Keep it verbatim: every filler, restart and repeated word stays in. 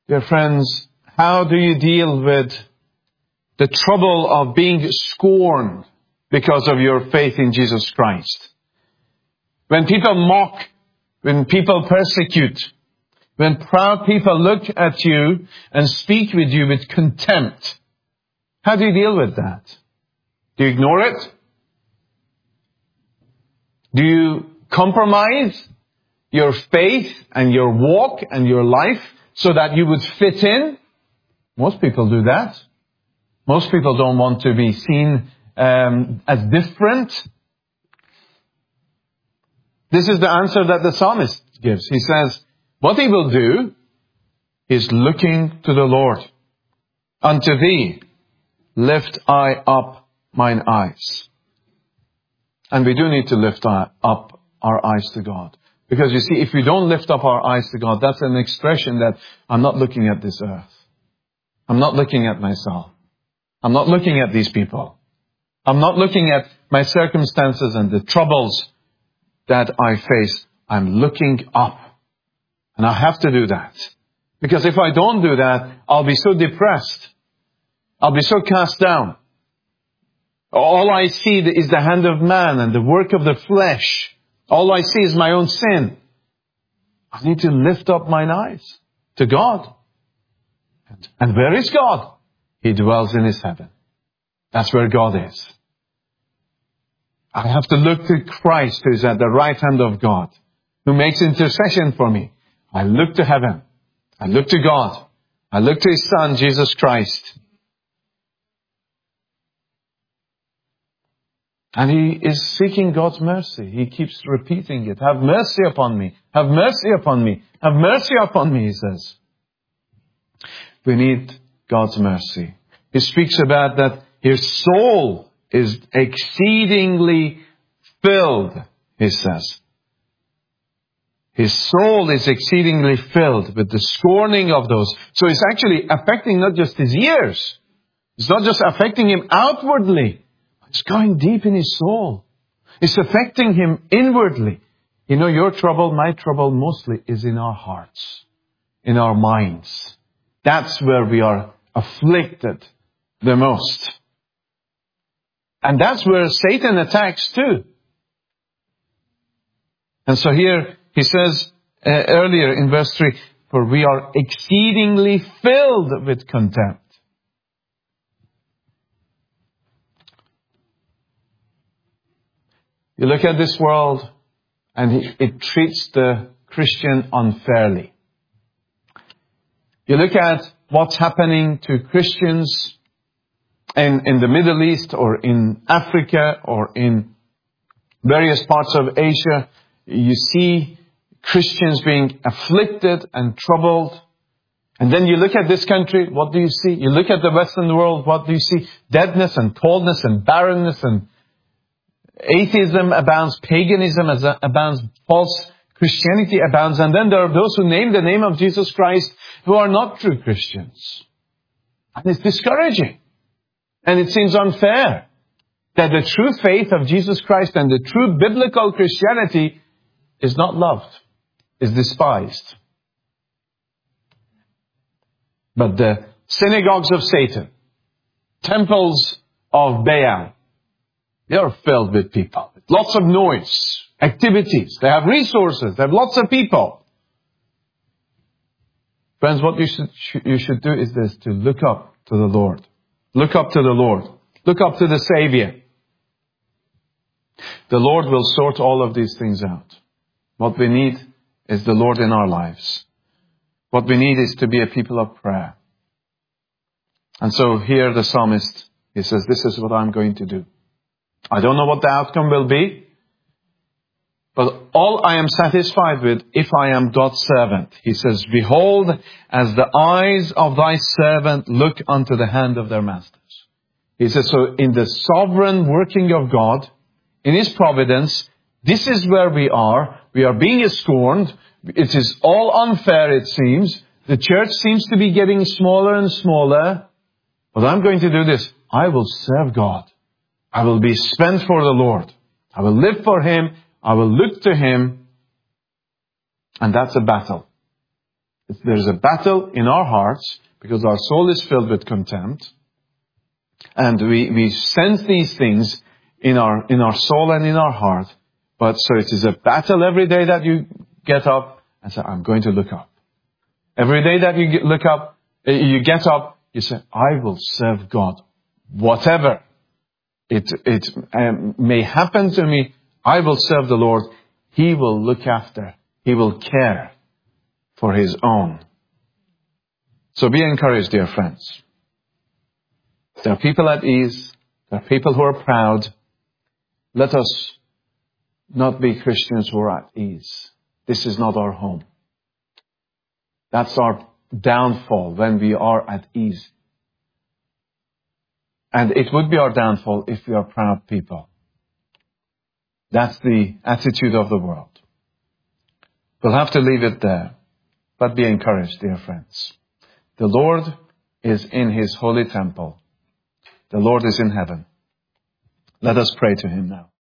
Dear friends, how do you deal with the trouble of being scorned because of your faith in Jesus Christ? When people mock, when people persecute, when proud people look at you and speak with you with contempt, how do you deal with that? Do you ignore it? Do you compromise your faith and your walk and your life so that you would fit in? Most people do that. Most people don't want to be seen um, as different. This is the answer that the psalmist gives. He says, what he will do is looking to the Lord. Unto thee lift I up mine eyes. And we do need to lift our, up our eyes to God. Because you see, if we don't lift up our eyes to God, that's an expression that I'm not looking at this earth. I'm not looking at myself. I'm not looking at these people. I'm not looking at my circumstances and the troubles that I face. I'm looking up. And I have to do that. Because if I don't do that, I'll be so depressed. I'll be so cast down. All I see is the hand of man and the work of the flesh. All I see is my own sin. I need to lift up mine eyes to God. And where is God? He dwells in His heaven. That's where God is. I have to look to Christ, who is at the right hand of God, who makes intercession for me. I look to heaven. I look to God. I look to His Son, Jesus Christ. And He is seeking God's mercy. He keeps repeating it. Have mercy upon me. Have mercy upon me. Have mercy upon me, He says. We need God's mercy. He speaks about that His soul is exceedingly filled, He says. His soul is exceedingly filled with the scorning of those. So it's actually affecting not just His ears. It's not just affecting Him outwardly. It's going deep in His soul. It's affecting Him inwardly. You know, your trouble, my trouble mostly is in our hearts, in our minds. That's where we are afflicted the most. And that's where Satan attacks too. And so here he says uh, earlier in verse three, for we are exceedingly filled with contempt. You look at this world and it treats the Christian unfairly. You look at what's happening to Christians in, in the Middle East or in Africa or in various parts of Asia. You see Christians being afflicted and troubled. And then you look at this country, what do you see? You look at the Western world, what do you see? Deadness and coldness and barrenness and atheism abounds, paganism abounds, false Christianity abounds. And then there are those who name the name of Jesus Christ who are not true Christians. And it's discouraging. And it seems unfair that the true faith of Jesus Christ and the true biblical Christianity is not loved, is despised. But the synagogues of Satan, temples of Baal, they are filled with people. Lots of noise, activities. They have resources. They have lots of people. Friends, what you should, you should do is this, to look up to the Lord. Look up to the Lord. Look up to the Savior. The Lord will sort all of these things out. What we need is the Lord in our lives. What we need is to be a people of prayer. And so here the psalmist, he says, this is what I'm going to do. I don't know what the outcome will be, but all I am satisfied with, if I am God's servant, he says, behold, as the eyes of thy servant look unto the hand of their masters. He says, so in the sovereign working of God, in His providence, this is where we are. We are being scorned. It is all unfair, it seems. The church seems to be getting smaller and smaller. But I'm going to do this. I will serve God. I will be spent for the Lord. I will live for Him. I will look to Him. And that's a battle. There's a battle in our hearts because our soul is filled with contempt. And we, we sense these things in our, in our soul and in our heart. But so it is a battle every day that you get up and say, I'm going to look up. Every day that you get, look up, you get up, you say, I will serve God. Whatever it, it um, may happen to me, I will serve the Lord. He will look after. He will care for His own. So be encouraged, dear friends. There are people at ease. There are people who are proud. Let us not be Christians who are at ease. This is not our home. That's our downfall when we are at ease. And it would be our downfall if we are proud people. That's the attitude of the world. We'll have to leave it there. But be encouraged, dear friends. The Lord is in His holy temple. The Lord is in heaven. Let us pray to Him now.